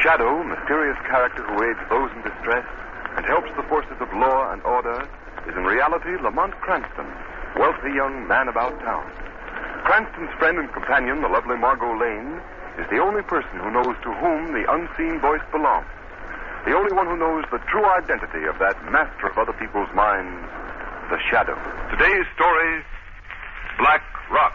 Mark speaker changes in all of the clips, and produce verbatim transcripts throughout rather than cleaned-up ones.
Speaker 1: Shadow, mysterious character who aids those in distress and helps the forces of law and order, is in reality Lamont Cranston, wealthy young man about town. Cranston's friend and companion, the lovely Margot Lane, is the only person who knows to whom the unseen voice belongs. The only one who knows the true identity of that master of other people's minds, the Shadow.
Speaker 2: Today's story, Black Rock.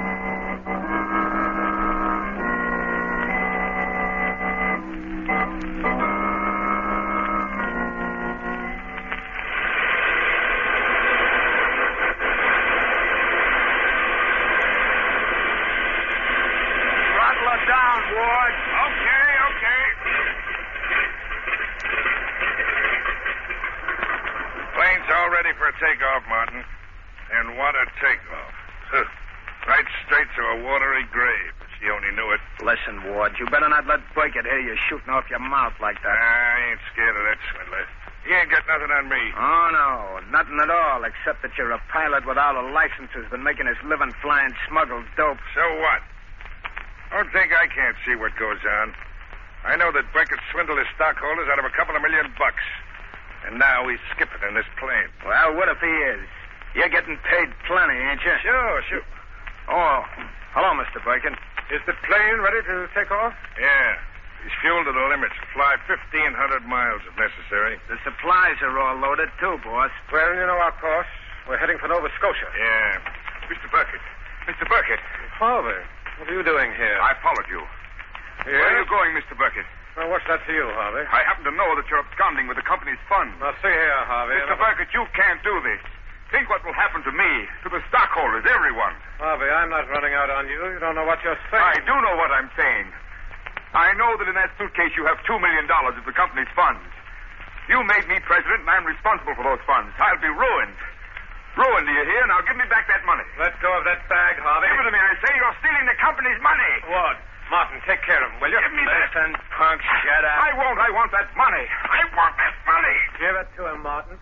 Speaker 3: Takeoff, Martin. And what a takeoff. Huh. Right straight to a watery grave. She only knew it.
Speaker 4: Listen, Ward, you better not let Burkett hear you shooting off your mouth like that.
Speaker 3: I ain't scared of that swindler. He ain't got nothing on me.
Speaker 4: Oh, no. Nothing at all, except that you're a pilot without a license who's been making his living flying smuggled dope.
Speaker 3: So what? Don't think I can't see what goes on. I know that Burkett swindled his stockholders out of a couple of million bucks. And now he's skipping in this plane.
Speaker 4: Well, what if he is? You're getting paid plenty, ain't you?
Speaker 3: Sure, sure.
Speaker 4: Oh, hello, Mister Burkett.
Speaker 3: Is the plane ready to take off? Yeah. He's fueled to the limit. Fly fifteen hundred miles if necessary.
Speaker 4: The supplies are all loaded, too, boss.
Speaker 3: Well, you know our course. We're heading for Nova Scotia. Yeah. Mister Burkett. Mister Burkett.
Speaker 5: Harvey, what are you doing here?
Speaker 2: I followed you.
Speaker 5: Yes?
Speaker 2: Where are you going, Mister Burkett?
Speaker 5: Well, what's that to you, Harvey?
Speaker 2: I happen to know that you're absconding with the company's funds.
Speaker 5: Now, see here, Harvey.
Speaker 2: Mister Burkett, you can't do this. Think what will happen to me, to the stockholders, everyone.
Speaker 5: Harvey, I'm not running out on you. You don't know what you're saying.
Speaker 2: I do know what I'm saying. I know that in that suitcase you have two million dollars of the company's funds. You made me president, and I'm responsible for those funds. I'll be ruined. Ruined, do you hear? Now give me back that money.
Speaker 5: Let go of that bag, Harvey.
Speaker 2: Give it to me, I say. You're stealing the company's money.
Speaker 5: What? Martin, take care of him, will you?
Speaker 2: Give me that.
Speaker 4: Listen, punk, shut up.
Speaker 2: I won't. I want that money. I want that money.
Speaker 5: Give it to him, Martin.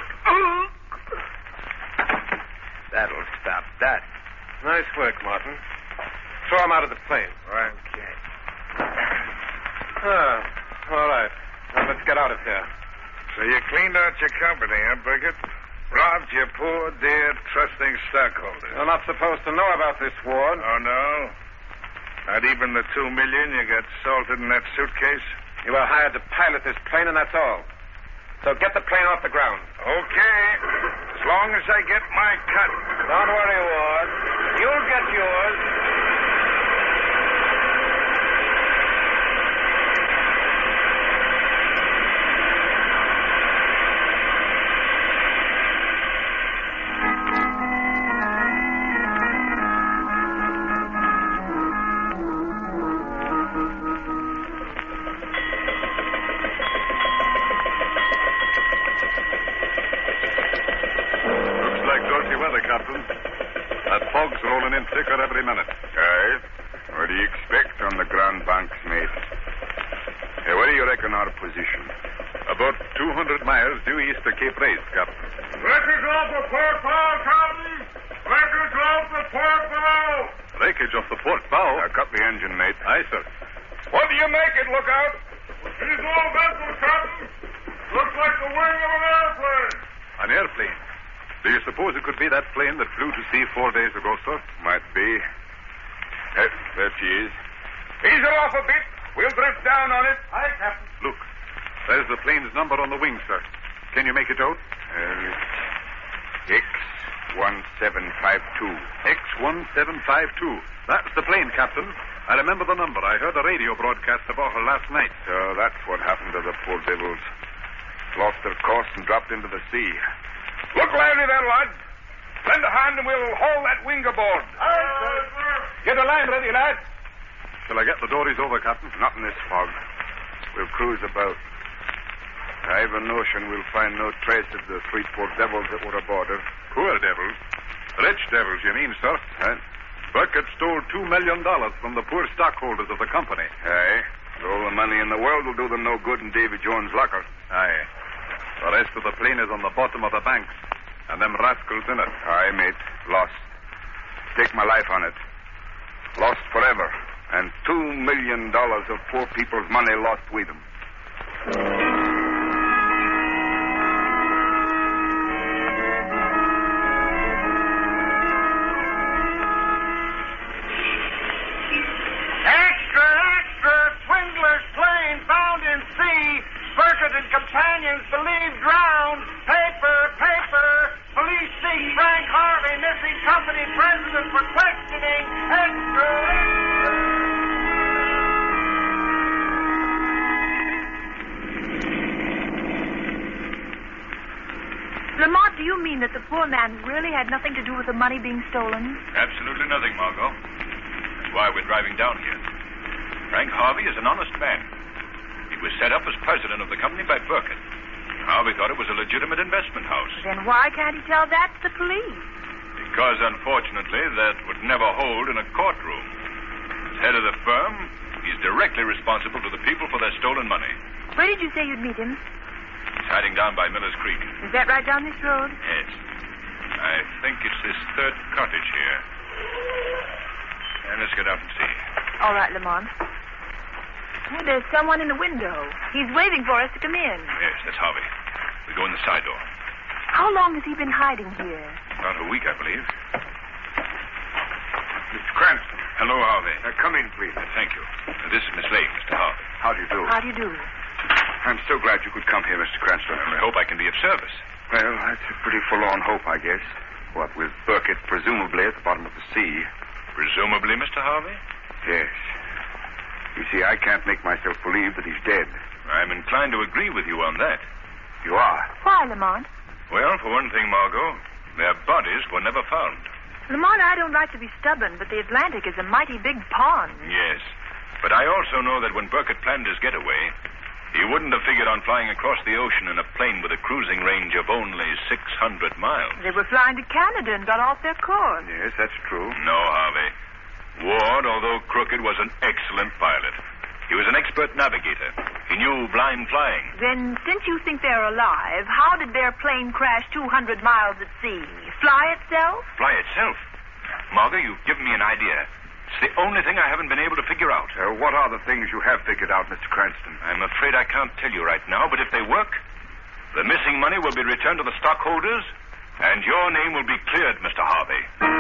Speaker 4: That'll stop that.
Speaker 5: Nice work, Martin. Throw him out of the plane.
Speaker 4: Okay.
Speaker 5: Ah, all right. Now, let's get out of here.
Speaker 3: So you cleaned out your company, huh, Burkett? Robbed your poor, dear, trusting stockholders.
Speaker 5: You're not supposed to know about this, Ward.
Speaker 3: Oh, no? Not even the two million you got salted in that suitcase?
Speaker 5: You were hired to pilot this plane, and that's all. So get the plane off the ground.
Speaker 3: Okay. As long as I get my cut.
Speaker 5: Don't worry, Ward. You'll get yours.
Speaker 2: Fog's rolling in thicker every minute.
Speaker 6: Aye. What do you expect on the Grand Banks, mate? Hey, where do you reckon our position?
Speaker 2: About two hundred miles due east of Cape Race, Captain.
Speaker 3: Wreckage off the port bow, Captain! Wreckage off the port bow!
Speaker 2: Wreckage off the port bow?
Speaker 6: Now, cut the engine, mate.
Speaker 2: Aye, sir.
Speaker 3: What do you make it, look out? He's all vessels, Captain. Looks like the wing of an airplane.
Speaker 2: An airplane? Do you suppose it could be that plane that flew to sea four days ago, sir?
Speaker 6: Might be. Hey, there she is.
Speaker 3: Ease her off a bit. We'll drift down on it.
Speaker 5: Aye, Captain.
Speaker 2: Look, there's the plane's number on the wing, sir. Can you make it out?
Speaker 6: Uh, X one seven five two.
Speaker 2: X one seven five two. That's the plane, Captain. I remember the number. I heard a radio broadcast about her last night.
Speaker 6: So that's what happened to the poor devils. Lost their course and dropped into the sea.
Speaker 3: Look lively there, lad. Lend a hand and we'll haul that wing aboard. Aye, sir. Get a line ready, lad.
Speaker 2: Shall I get the dories over, Captain?
Speaker 6: Not in this fog. We'll cruise about. I've a notion we'll find no trace of the three poor devils that were aboard her.
Speaker 2: Poor devils? Rich devils, you mean, sir?
Speaker 6: Huh?
Speaker 2: Burkett stole two million dollars from the poor stockholders of the company.
Speaker 6: Aye. All the money in the world will do them no good in Davy Jones' locker.
Speaker 2: Aye. The rest of the plane is on the bottom of the banks, and them rascals in it.
Speaker 6: Aye, mate. Lost. Stake my life on it. Lost forever. And two million dollars of poor people's money lost with them.
Speaker 4: Extra, extra! Swindler's plane found in sea. Burkett and companions believed drowned. Paper, paper! Police seek Frank Harvey, missing company president for questioning. Extra, extra!
Speaker 7: Lamont, do you mean that the poor man really had nothing to do with the money being stolen?
Speaker 8: Absolutely nothing, Margot. That's why we're driving down here. Frank Harvey is an honest man. He was set up as president of the company by Burkett. Harvey thought it was a legitimate investment house.
Speaker 7: Then why can't he tell that to the police?
Speaker 8: Because, unfortunately, that would never hold in a courtroom. As head of the firm, he's directly responsible to the people for their stolen money.
Speaker 7: Where did you say you'd meet him?
Speaker 8: He's hiding down by Miller's Creek.
Speaker 7: Is that right down this road?
Speaker 8: Yes. I think it's this third cottage here. And let's get out and see.
Speaker 7: All right, Lamont. Oh, there's someone in the window. He's waving for us to come in.
Speaker 8: Yes, that's Harvey. We go in the side door.
Speaker 7: How long has he been hiding here?
Speaker 8: About a week, I believe.
Speaker 6: Mister Cranston.
Speaker 8: Hello, Harvey.
Speaker 6: Uh, come in, please.
Speaker 8: Uh, thank you. Uh, this is Miss Lane, Mister Harvey.
Speaker 6: How do you do?
Speaker 7: How do you do?
Speaker 6: I'm so glad you could come here, Mister Cranston.
Speaker 8: I hope I can be of service.
Speaker 6: Well, that's a pretty forlorn hope, I guess. What with Burkett presumably at the bottom of the sea.
Speaker 8: Presumably, Mister Harvey?
Speaker 6: Yes. You see, I can't make myself believe that he's dead.
Speaker 8: I'm inclined to agree with you on that.
Speaker 6: You are?
Speaker 7: Why, Lamont?
Speaker 8: Well, for one thing, Margot, their bodies were never found.
Speaker 7: Lamont, I don't like to be stubborn, but the Atlantic is a mighty big pond.
Speaker 8: Yes. But I also know that when Burkett planned his getaway, he wouldn't have figured on flying across the ocean in a plane with a cruising range of only six hundred miles.
Speaker 7: They were flying to Canada and got off their course.
Speaker 6: Yes, that's true.
Speaker 8: No, Harvey. Ward, although crooked, was an excellent pilot. He was an expert navigator. He knew blind flying.
Speaker 7: Then, since you think they're alive, how did their plane crash two hundred miles at sea? Fly itself?
Speaker 8: Fly itself? Margot, you've given me an idea. It's the only thing I haven't been able to figure out.
Speaker 6: Uh, what are the things you have figured out, Mister Cranston?
Speaker 8: I'm afraid I can't tell you right now, but if they work, the missing money will be returned to the stockholders, and your name will be cleared, Mister Harvey.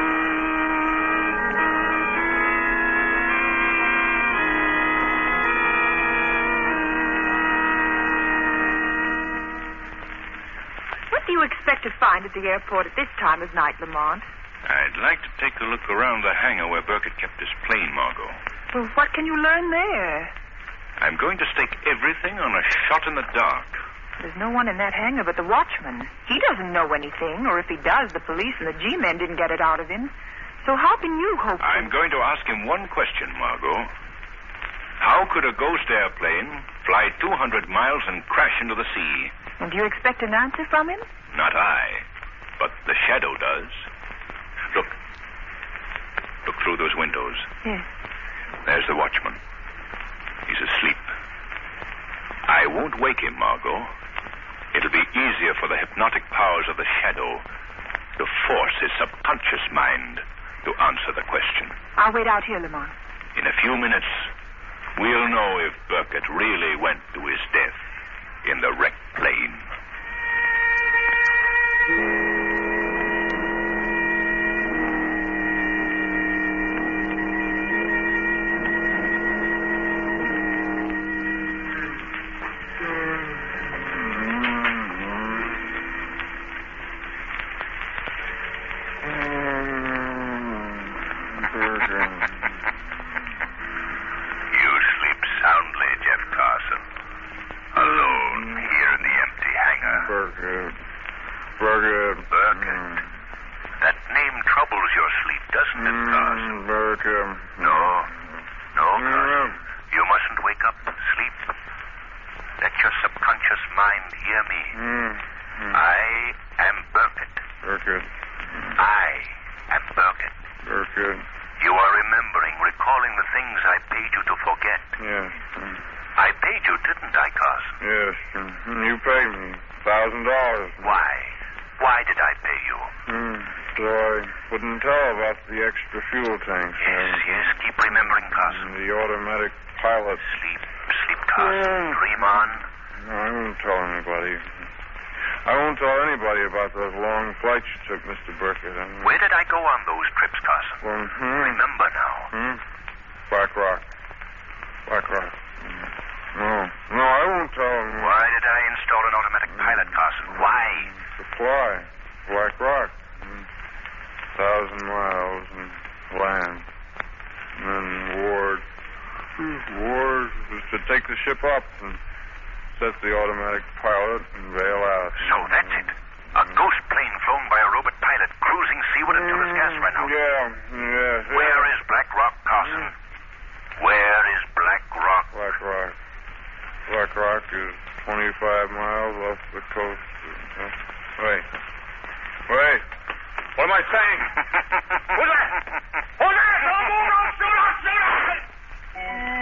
Speaker 7: What do you expect to find at the airport at this time of night, Lamont?
Speaker 8: I'd like to take a look around the hangar where Burkett kept his plane, Margot.
Speaker 7: Well, what can you learn there?
Speaker 8: I'm going to stake everything on a shot in the dark.
Speaker 7: There's no one in that hangar but the watchman. He doesn't know anything, or if he does, the police and the G-men didn't get it out of him. So how can you hope to...
Speaker 8: I'm going to ask him one question, Margot. How could a ghost airplane fly two hundred miles and crash into the sea?
Speaker 7: And do you expect an answer from him?
Speaker 8: Not I, but the shadow does. Look. Look through those windows.
Speaker 7: Yes.
Speaker 8: There's the watchman. He's asleep. I won't wake him, Margot. It'll be easier for the hypnotic powers of the shadow to force his subconscious mind to answer the question.
Speaker 7: I'll wait out here, Lamont.
Speaker 8: In a few minutes, we'll know if Burkett really went to his death in the wrecked plane.
Speaker 3: So I couldn't tell about the extra fuel tanks.
Speaker 8: Yes, yes. Keep remembering, Carson.
Speaker 3: And the automatic pilot.
Speaker 8: Sleep, sleep, Carson.
Speaker 3: Yeah.
Speaker 8: Dream on.
Speaker 3: No, I won't tell anybody. I won't tell anybody about those long flights you took, Mister Burkett. I mean,
Speaker 8: Where did I go on those trips, Carson?
Speaker 3: well, hmm,
Speaker 8: Remember now.
Speaker 3: hmm? Black Rock. Black Rock. No, no, I won't tell them.
Speaker 8: Why did I install an automatic pilot, Carson? Why?
Speaker 3: To fly. Black Rock. Mm. Thousand miles and land. And then Ward. Ward was to take the ship up and set the automatic pilot and bail out.
Speaker 8: So that's it. A ghost plane flown by a robot pilot cruising seaward until this gas ran out.
Speaker 3: Yeah, yeah.
Speaker 8: Where is Black Rock, Carson? Where is Black Rock?
Speaker 3: Black Rock. Black Rock is twenty-five miles off the coast. Uh, wait. Wait.
Speaker 2: What am I saying? Who's that? Who's that? Don't move! Don't shoot! Don't shoot!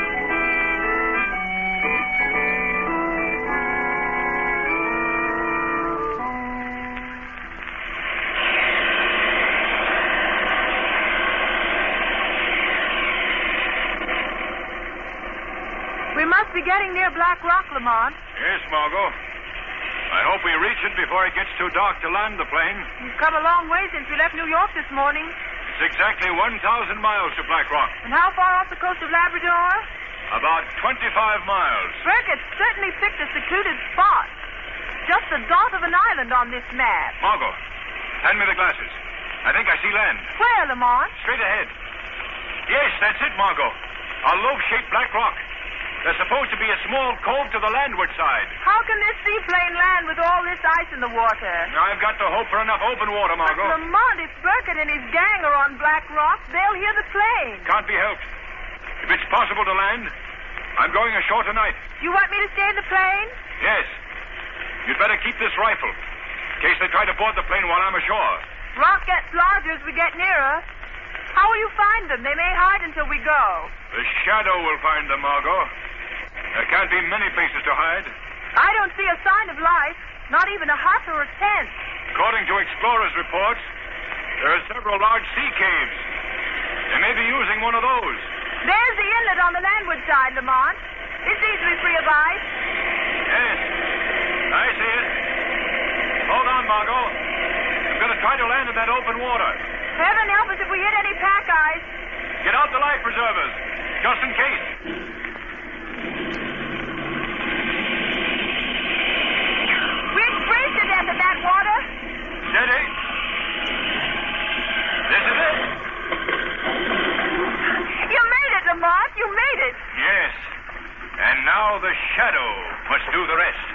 Speaker 7: We must be getting near Black Rock, Lamont.
Speaker 2: Yes, Margot. I hope we reach it before it gets too dark to land the plane.
Speaker 7: We've come a long way since we left New York this morning.
Speaker 2: It's exactly one thousand miles to Black Rock.
Speaker 7: And how far off the coast of Labrador?
Speaker 2: About twenty-five miles.
Speaker 7: Burkett certainly picked a secluded spot. Just the dot of an island on this map.
Speaker 2: Margot, hand me the glasses. I think I see land.
Speaker 7: Where, Lamont?
Speaker 2: Straight ahead. Yes, that's it, Margot. A lobe-shaped black rock. There's supposed to be a small cove to the landward side.
Speaker 7: How can this seaplane land with all this ice in the water?
Speaker 2: I've got to hope for enough open water,
Speaker 7: But
Speaker 2: Margot.
Speaker 7: Lamont, if Burkett and his gang are on Black Rock, they'll hear the plane.
Speaker 2: Can't be helped. If it's possible to land, I'm going ashore tonight.
Speaker 7: You want me to stay in the plane?
Speaker 2: Yes. You'd better keep this rifle, in case they try to board the plane while I'm ashore.
Speaker 7: Rock gets larger as we get nearer. How will you find them? They may hide until we go.
Speaker 2: The shadow will find them, Margot. There can't be many places to hide.
Speaker 7: I don't see a sign of life, not even a hut or a tent.
Speaker 2: According to explorers' reports, there are several large sea caves. They may be using one of those.
Speaker 7: There's the inlet on the landward side, Lamont. It's easily free of ice.
Speaker 2: Yes, I see it. Hold on, Margot. I'm going to try to land in that open water.
Speaker 7: Heaven help us if we hit any pack ice.
Speaker 2: Get out the life preservers, just in case.
Speaker 7: We'd freeze to death in that water.
Speaker 2: Steady. This is it.
Speaker 7: You made it, Lamont. You made it.
Speaker 2: Yes. And now the shadow must do the rest.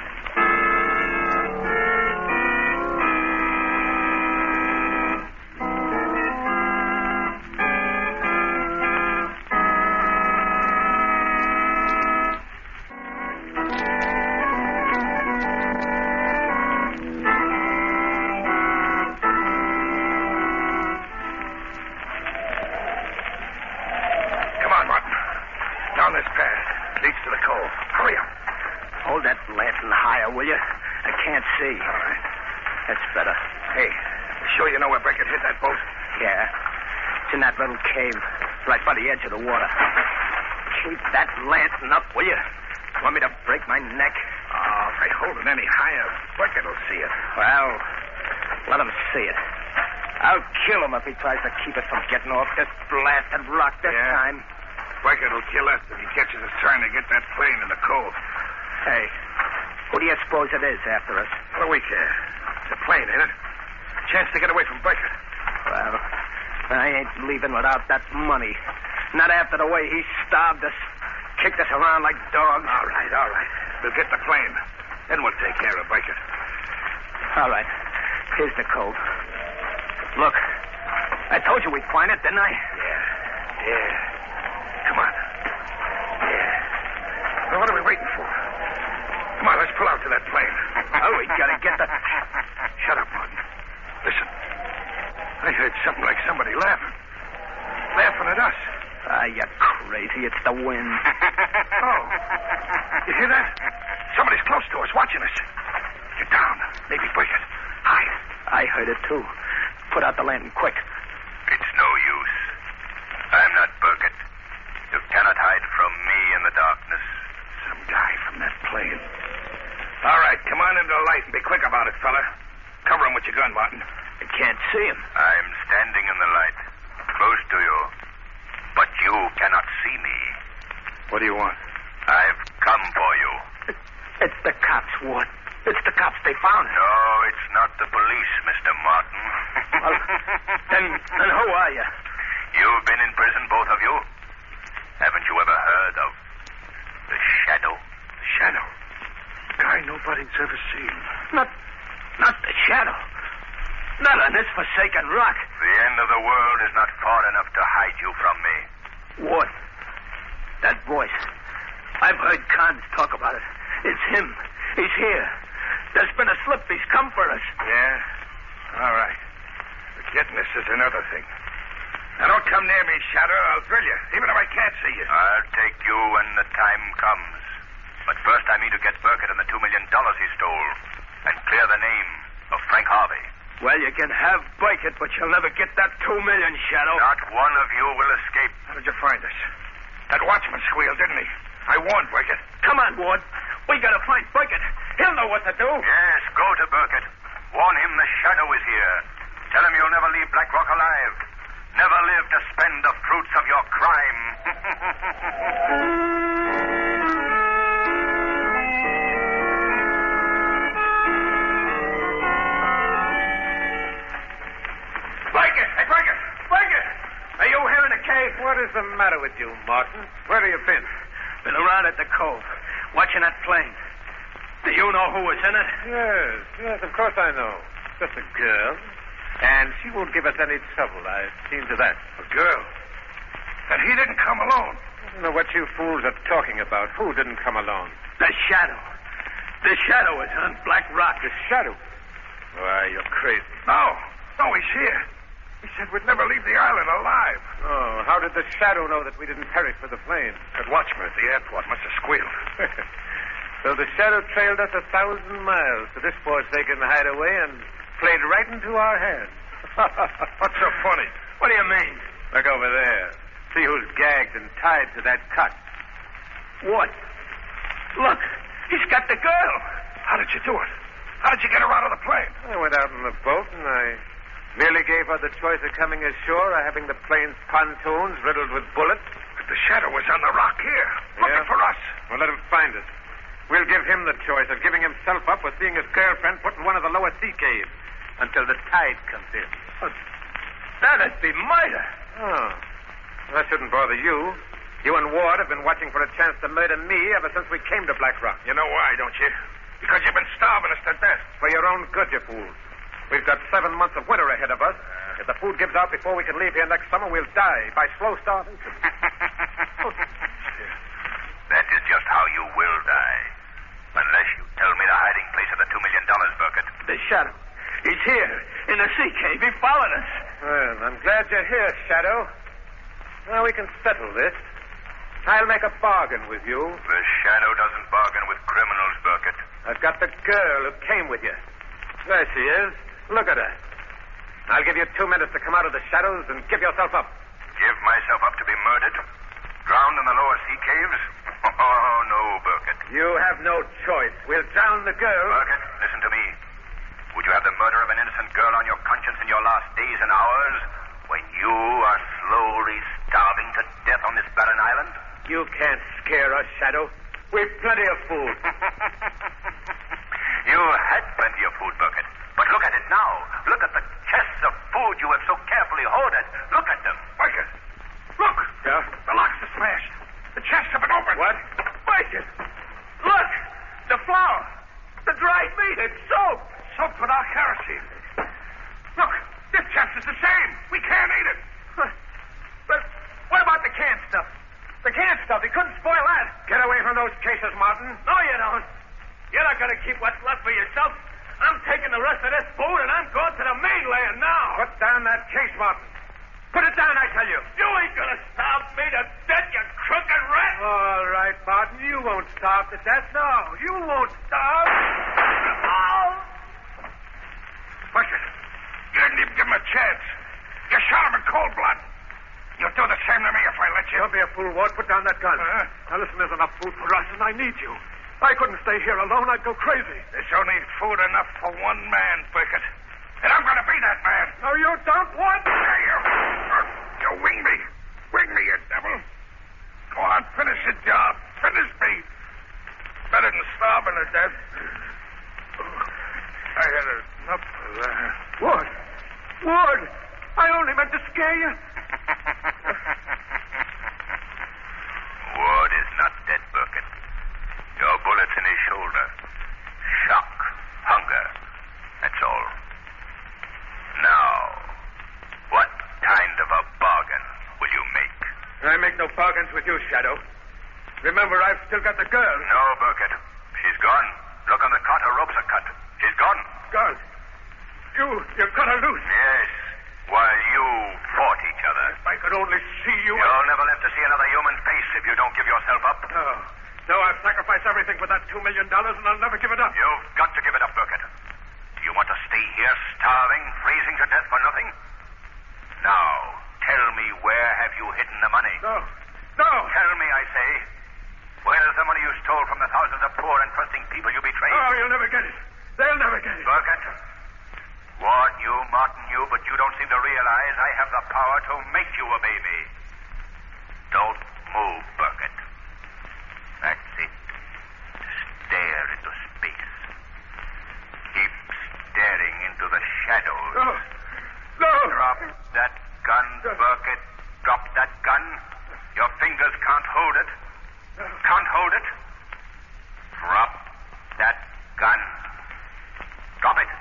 Speaker 3: Come on, Martin. Down this path. Leads to the cove. Hurry up.
Speaker 9: Hold that lantern higher, will you? I can't see.
Speaker 3: All right.
Speaker 9: That's better.
Speaker 3: Hey, sure you know where Beckett hid that boat?
Speaker 9: Yeah. It's in that little cave, right by the edge of the water. Keep that lantern up, will you? Want me to break my neck?
Speaker 3: Oh, if I hold it any higher, Beckett will see it.
Speaker 9: Well, let him see it. I'll kill him if he tries to keep us from getting off this blasted rock this
Speaker 3: Yeah?
Speaker 9: time.
Speaker 3: Beckett will kill us if he catches us trying to get that plane in the cove.
Speaker 9: Hey, who do you suppose it is after us?
Speaker 3: What do we care? It's a plane, ain't it? Chance to get away from Beckett.
Speaker 9: Well, I ain't leaving without that money. Not after the way he starved us, kicked us around like dogs.
Speaker 3: All right, all right. We'll get the plane. Then we'll take care of Beckett.
Speaker 9: All right. Here's the cove. Look, I told you we'd find it, didn't I?
Speaker 3: Yeah, yeah. Come on. Yeah. Now, what are we waiting for? Come on, let's pull out to that plane.
Speaker 9: Oh, we gotta get the...
Speaker 3: Shut up, Martin. Listen. I heard something like somebody laughing. Laughing at us.
Speaker 9: Ah, you're crazy. It's the wind.
Speaker 3: Oh. You hear that? Somebody's close to us, watching us. Get down. Maybe Beckett. Hide.
Speaker 9: I heard it, too. Put out the lantern, quick.
Speaker 8: It's no use. I'm not Burkett. You cannot hide from me in the darkness.
Speaker 2: Some guy from that plane. All right, come on into the light and be quick about it, fella. Cover him with your gun, Martin.
Speaker 9: I can't see him.
Speaker 8: I'm standing in the light, close to you. But you cannot see me.
Speaker 2: What do you want?
Speaker 8: I've come for you.
Speaker 9: It's the cops, Ward. It's the cops. They found us.
Speaker 8: No, it's not the police, Mister Martin.
Speaker 9: Well, then, then who are you?
Speaker 8: You've been in prison, both of you. Haven't you ever heard of the Shadow?
Speaker 2: Shadow? Guy nobody's ever seen.
Speaker 9: Not, not the Shadow. Not on this forsaken rock.
Speaker 8: The end of the world is not far enough to hide you from me.
Speaker 9: Ward, that voice. I've heard Carnes talk about it. It's him. He's here. There's been a slip. He's come for us.
Speaker 2: Yeah? All right. But getting us is another thing. Now, don't come near me, Shadow. I'll drill you, even if I can't see you.
Speaker 8: I'll take you when the time comes. But first I mean to get Burkett and the two million dollars he stole and clear the name of Frank Harvey.
Speaker 9: Well, you can have Burkett, but you'll never get that two million, Shadow.
Speaker 8: Not one of you will escape.
Speaker 2: How did you find us? That watchman squealed, didn't he? I warned Burkett.
Speaker 9: Come on, Ward. We gotta find Burkett. He'll know what to do.
Speaker 8: Yes, go to Burkett. Warn him the Shadow is here. Tell him you'll never leave Black Rock alive. Never live to spend the fruits of your crime.
Speaker 2: Burkett! Hey, Burkett! Burkett!
Speaker 9: Are you here in the cave?
Speaker 10: What is the matter with you, Martin? Where have you been?
Speaker 9: Been around at the cove, watching that plane. Do you know who was in it?
Speaker 10: Yes, yes, of course I know. Just a girl. And she won't give us any trouble. I've seen to that.
Speaker 2: A girl? And he didn't come alone.
Speaker 10: I don't know what you fools are talking about. Who didn't come along?
Speaker 9: The Shadow. The Shadow is on Black Rock.
Speaker 10: The Shadow? Why, you're crazy.
Speaker 2: No. No, he's here. He said we'd never leave the island alive.
Speaker 10: Oh, how did the Shadow know that we didn't perish for the plane?
Speaker 2: That watchman at the airport must have squealed.
Speaker 10: So the Shadow trailed us a thousand miles to this forsaken hideaway and played right into our hands.
Speaker 2: What's so funny?
Speaker 9: What do you mean?
Speaker 10: Look over there. See who's gagged and tied to that cut.
Speaker 9: What? Look, he's got the girl.
Speaker 2: How did you do it? How did you get her out of the plane?
Speaker 10: I went out in the boat and I merely gave her the choice of coming ashore or having the plane's pontoons riddled with bullets.
Speaker 2: But the Shadow was on the rock here, looking
Speaker 10: Yeah?
Speaker 2: for us.
Speaker 10: Well, let him find us. We'll give him the choice of giving himself up or seeing his girlfriend put in one of the lower sea caves until the tide comes in.
Speaker 9: Oh, that'd be murder.
Speaker 10: Oh. That shouldn't bother you. You and Ward have been watching for a chance to murder me ever since we came to Black Rock.
Speaker 2: You know why, don't you? Because you've been starving us to death.
Speaker 10: For your own good, you fools. We've got seven months of winter ahead of us. If the food gives out before we can leave here next summer, we'll die by slow starvation.
Speaker 8: That is just how you will die. Unless you tell me the hiding place of the two million dollars, Burkett.
Speaker 9: The Shadow. He's here, in the sea cave. He followed us.
Speaker 10: Well, I'm glad you're here, Shadow. Now we can settle this. I'll make a bargain with you.
Speaker 8: The Shadow doesn't bargain with criminals, Burkett.
Speaker 10: I've got the girl who came with you. There she is. Look at her. I'll give you two minutes to come out of the shadows and give yourself up.
Speaker 8: Give myself up to be murdered? Drowned in the lower sea caves? Oh, no, Burkett.
Speaker 10: You have no choice. We'll drown the girl.
Speaker 8: Burkett, listen to me. Would you have the murder of an innocent girl on your conscience in your last days and hours when you are slowly starving to death on this barren island?
Speaker 10: You can't scare us, Shadow. We've plenty of food.
Speaker 8: You had plenty of food, Burkett. But look at it now. Look at the chests of food you have so carefully hoarded. Look at them.
Speaker 2: Burkett, look.
Speaker 10: Yeah?
Speaker 2: The locks are smashed. The chests have been opened.
Speaker 10: What?
Speaker 9: Burkett, look. The flour. The dried meat. It's soap.
Speaker 2: Soap without kerosene. Look, this chest is the same. We can't eat it.
Speaker 9: But what about the canned stuff? The canned stuff. He couldn't spoil that.
Speaker 10: Get away from those cases, Martin.
Speaker 9: No, you don't. You're not going to keep what's left for yourself. I'm taking the rest of this food, and I'm going to the mainland now.
Speaker 10: Put down that case, Martin. Put it down, I tell you.
Speaker 9: You ain't going to starve me to death, you crooked rat.
Speaker 10: All right, Martin. You won't starve to death. No, you won't starve.
Speaker 2: Burkett, you're didn't even give him a chance. You shot him in cold blood. You'll do the same to me if I let you.
Speaker 9: Don't be a fool, Ward. Put down that gun.
Speaker 2: Huh?
Speaker 9: Now, listen, there's enough food for us, and I need you. I couldn't stay here alone. I'd go crazy.
Speaker 2: There's only food enough for one man, Burkett. And I'm going to be that man.
Speaker 9: No, you don't, Ward.
Speaker 2: There you, you wing me. Wing me, you devil. Go on, finish the job. Finish me. Better than starving to death. I had enough of that.
Speaker 9: Ward. Ward. I only meant to scare you.
Speaker 8: Ward is not dead, Burkett. Your bullet's in his shoulder. Shock. Hunger. That's all. Now, what kind of a bargain will you make?
Speaker 9: I make no bargains with you, Shadow. Remember, I've still got the girl.
Speaker 8: No, Burkett. She's gone. Look on the cot. Her ropes are cut. She's gone.
Speaker 9: Gone. You, you cut her loose.
Speaker 8: Yes. While you fought each other.
Speaker 9: If I could only see you.
Speaker 8: You'll never live to see another human face if you don't give yourself up.
Speaker 9: No. No, I've sacrificed everything for that two million dollars, and I'll never give it up.
Speaker 8: You've got to give it up, Burkett. Do you want to stay here starving, freezing to death for nothing? Now, tell me, where have you hidden the money?
Speaker 9: No. No.
Speaker 8: Tell me, I say. Where is the money you stole from the thousands of poor and trusting people you betrayed?
Speaker 9: Oh, you'll never get it. They'll never get it.
Speaker 8: Burkett, warn you, Martin you, but you don't seem to realize I have the power to make you obey me. Don't move, Burkett. That's it. Stare into space. Keep staring into the shadows.
Speaker 9: No. No.
Speaker 8: Drop that gun, Burkett. Drop that gun. Your fingers can't hold it. Can't hold it. Drop that gun. Drop it.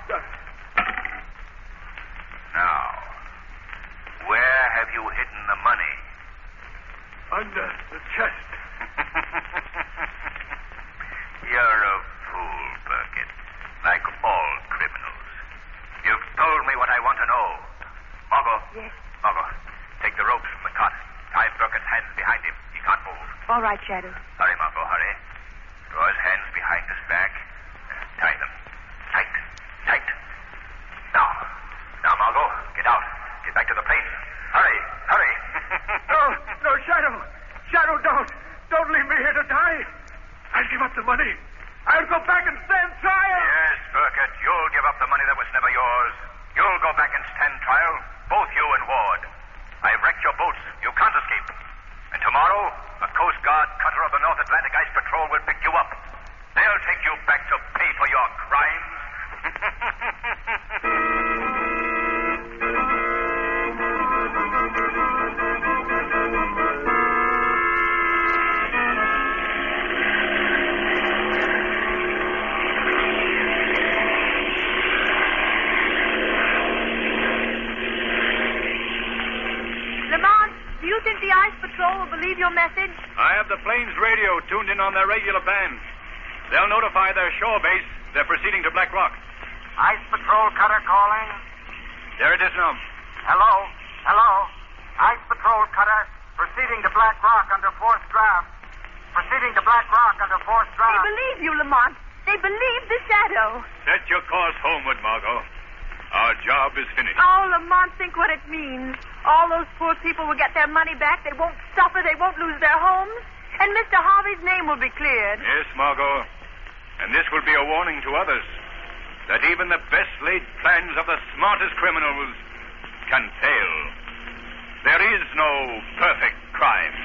Speaker 8: Now, where have you hidden the money?
Speaker 9: Under the chest.
Speaker 8: You're a fool, Burkett. Like all criminals. You've told me what I want to know. Margot.
Speaker 7: Yes.
Speaker 8: Margot, take the ropes from the cot. Tie Burkett's hands behind him. He can't move.
Speaker 7: All right, Shadow.
Speaker 8: Hurry, Margot, hurry. Draw his hands behind his back. Tie them. Tight. Tight. Now. Now, Margot, get out. Get back to the plane. Hurry. Hurry.
Speaker 9: No. No, Shadow. Shadow, don't. Don't leave me here to die. I'll give up the money. I'll go back and stand trial.
Speaker 8: Yes, Burkett, you'll give up the money that was never yours. You'll go back and stand trial, both you and Ward. I've wrecked your boats. You can't escape. And tomorrow, a Coast Guard cutter of the North Atlantic Ice Patrol will pick you up. They'll take you back to pay for your crimes.
Speaker 7: Do you think the Ice Patrol will believe your message?
Speaker 11: I have the plane's radio tuned in on their regular band. They'll notify their shore base they're proceeding to Black Rock.
Speaker 4: Ice Patrol cutter calling.
Speaker 11: There it is now.
Speaker 4: Hello? Hello? Ice Patrol cutter proceeding to Black Rock under forced draft. Proceeding to Black Rock under forced
Speaker 7: They
Speaker 4: draft.
Speaker 7: believe you, Lamont. They believe the Shadow.
Speaker 11: Set your course homeward, Margot. Our job is finished.
Speaker 7: Oh, Lamont, think what it means. All those poor people will get their money back. They won't suffer. They won't lose their homes. And Mister Harvey's name will be cleared.
Speaker 11: Yes, Margot. And this will be a warning to others that even the best laid plans of the smartest criminals can fail. There is no perfect crime.